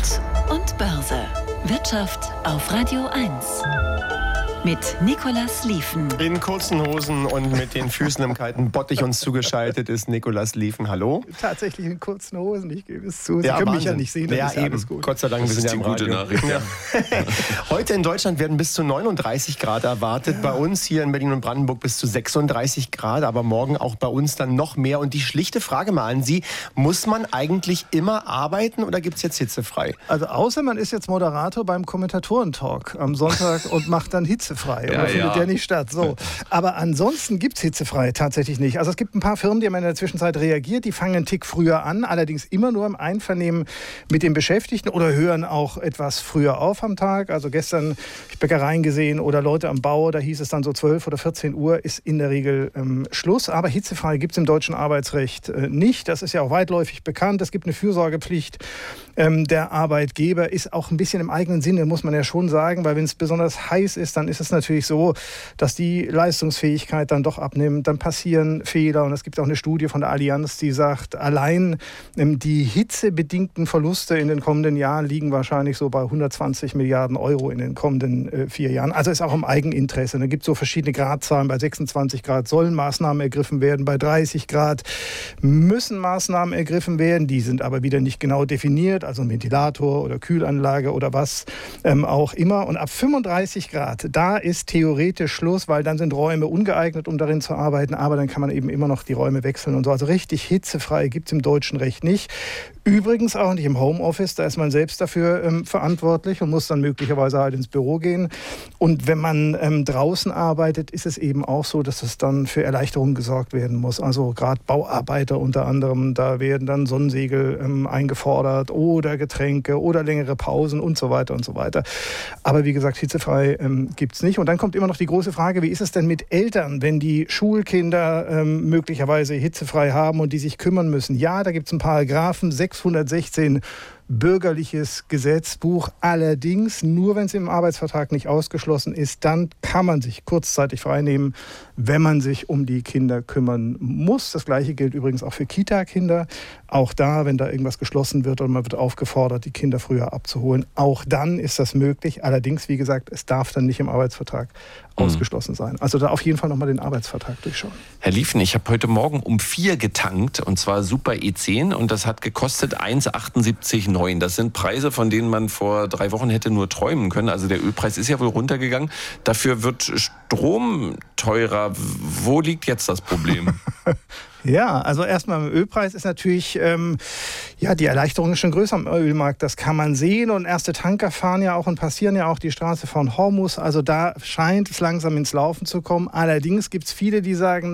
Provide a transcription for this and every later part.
Gut und Börse. Wirtschaft auf Radio 1. Mit Nicolas Lieven. In kurzen Hosen und mit den Füßen im kalten Bottich uns zugeschaltet ist Nicolas Lieven. Hallo. Tatsächlich in kurzen Hosen, ich gebe es zu. Sie Ja, können mich Wahnsinn. ja nicht sehen, dann Ja, ist ja eben. alles gut. Gott sei Dank, wir sind ja im Radio. Gute Nachricht. Ja. Heute in Deutschland werden bis zu 39 Grad erwartet. Bei uns hier in Berlin und Brandenburg bis zu 36 Grad. Aber morgen auch bei uns dann noch mehr. Und die schlichte Frage mal an Sie. Muss man eigentlich immer arbeiten oder gibt es jetzt hitzefrei? Also außer man ist jetzt Moderator beim Kommentatorentalk am Sonntag und macht dann hitzefrei. Ja, Oder findet ja. der nicht statt. So. Aber ansonsten gibt es hitzefrei tatsächlich nicht. Also es gibt ein paar Firmen, die haben in der Zwischenzeit reagiert. Die fangen einen Tick früher an. Allerdings immer nur im Einvernehmen mit den Beschäftigten oder hören auch etwas früher auf am Tag. Also gestern habe ich Bäckereien gesehen oder Leute am Bau. Da hieß es dann so 12 oder 14 Uhr ist in der Regel Schluss. Aber hitzefrei gibt es im deutschen Arbeitsrecht nicht. Das ist ja auch weitläufig bekannt. Es gibt eine Fürsorgepflicht. Der Arbeitgeber ist auch ein bisschen im eigenen Sinne, muss man ja schon sagen, weil wenn es besonders heiß ist, dann ist es natürlich so, dass die Leistungsfähigkeit dann doch abnimmt, dann passieren Fehler und es gibt auch eine Studie von der Allianz, die sagt, allein die hitzebedingten Verluste in den kommenden Jahren liegen wahrscheinlich so bei 120 Milliarden Euro in den kommenden 4 Jahren. Also ist auch im Eigeninteresse. Da gibt es so verschiedene Gradzahlen. Bei 26 Grad sollen Maßnahmen ergriffen werden, bei 30 Grad müssen Maßnahmen ergriffen werden. Die sind aber wieder nicht genau definiert, also ein Ventilator oder Kühlanlage oder was auch immer. Und ab 35 Grad, da ist theoretisch Schluss, weil dann sind Räume ungeeignet, um darin zu arbeiten. Aber dann kann man eben immer noch die Räume wechseln und so. Also richtig hitzefrei gibt es im deutschen Recht nicht. Übrigens auch nicht im Homeoffice, da ist man selbst dafür verantwortlich und muss dann möglicherweise halt ins Büro gehen. Und wenn man draußen arbeitet, ist es eben auch so, dass es dann für Erleichterungen gesorgt werden muss. Also gerade Bauarbeiter unter anderem, da werden dann Sonnensegel eingefordert oder Getränke oder längere Pausen und so weiter und so weiter. Aber wie gesagt, hitzefrei gibt es nicht. Und dann kommt immer noch die große Frage, wie ist es denn mit Eltern, wenn die Schulkinder möglicherweise hitzefrei haben und die sich kümmern müssen? Ja, da gibt es einen Paragraphen 616 bürgerliches Gesetzbuch. Allerdings, nur wenn es im Arbeitsvertrag nicht ausgeschlossen ist, dann kann man sich kurzzeitig freinehmen, wenn man sich um die Kinder kümmern muss. Das Gleiche gilt übrigens auch für Kita-Kinder. Auch da, wenn da irgendwas geschlossen wird und man wird aufgefordert, die Kinder früher abzuholen, auch dann ist das möglich. Allerdings, wie gesagt, es darf dann nicht im Arbeitsvertrag ausgeschlossen sein. Also da auf jeden Fall nochmal den Arbeitsvertrag durchschauen. Herr Lieven, ich habe heute Morgen um 4 getankt und zwar Super E10 und das hat gekostet 1,78,9. Das sind Preise, von denen man vor 3 Wochen hätte nur träumen können. Also der Ölpreis ist ja wohl runtergegangen. Dafür wird Strom teurer. Wo liegt jetzt das Problem? Ja, also erstmal im Ölpreis ist natürlich, die Erleichterung ist schon größer am Ölmarkt. Das kann man sehen und erste Tanker fahren ja auch und passieren ja auch die Straße von Hormuz. Also da scheint es langsam ins Laufen zu kommen. Allerdings gibt es viele, die sagen,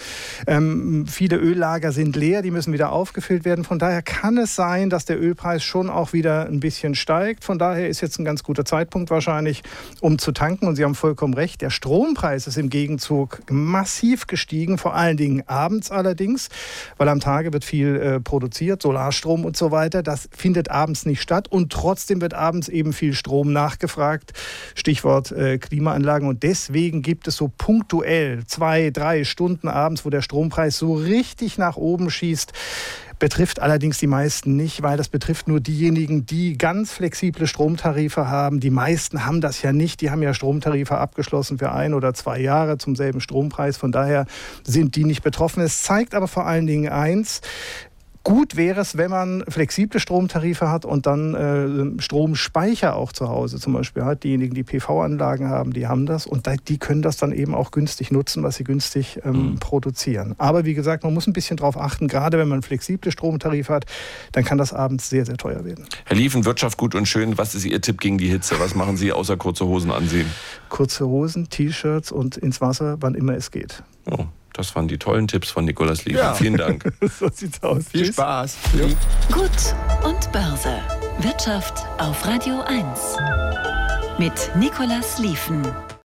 viele Öllager sind leer, die müssen wieder aufgefüllt werden. Von daher kann es sein, dass der Ölpreis schon auch wieder ein bisschen steigt. Von daher ist jetzt ein ganz guter Zeitpunkt wahrscheinlich, um zu tanken. Und Sie haben vollkommen recht, der Strompreis ist im Gegenzug massiv gestiegen, vor allen Dingen abends allerdings, weil am Tage wird viel produziert, Solarstrom und so weiter. Das findet abends nicht statt und trotzdem wird abends eben viel Strom nachgefragt. Stichwort Klimaanlagen. Und deswegen gibt es so punktuell 2-3 Stunden abends, wo der Strompreis so richtig nach oben schießt. Betrifft allerdings die meisten nicht, weil das betrifft nur diejenigen, die ganz flexible Stromtarife haben. Die meisten haben das ja nicht. Die haben ja Stromtarife abgeschlossen für 1 oder 2 Jahre zum selben Strompreis. Von daher sind die nicht betroffen. Es zeigt aber vor allen Dingen eins: Gut wäre es, wenn man flexible Stromtarife hat und dann Stromspeicher auch zu Hause zum Beispiel hat. Diejenigen, die PV-Anlagen haben, die haben das und die können das dann eben auch günstig nutzen, was sie günstig produzieren. Aber wie gesagt, man muss ein bisschen drauf achten, gerade wenn man flexible Stromtarife hat, dann kann das abends sehr, sehr teuer werden. Herr Lieven, Wirtschaft gut und schön. Was ist Ihr Tipp gegen die Hitze? Was machen Sie außer kurze Hosen ansehen? Kurze Hosen, T-Shirts und ins Wasser, wann immer es geht. Oh. Das waren die tollen Tipps von Nicolas Lieven. Ja. Vielen Dank. So sieht's aus. Viel Spaß. Ja. Gut und Börse. Wirtschaft auf Radio 1. Mit Nicolas Lieven.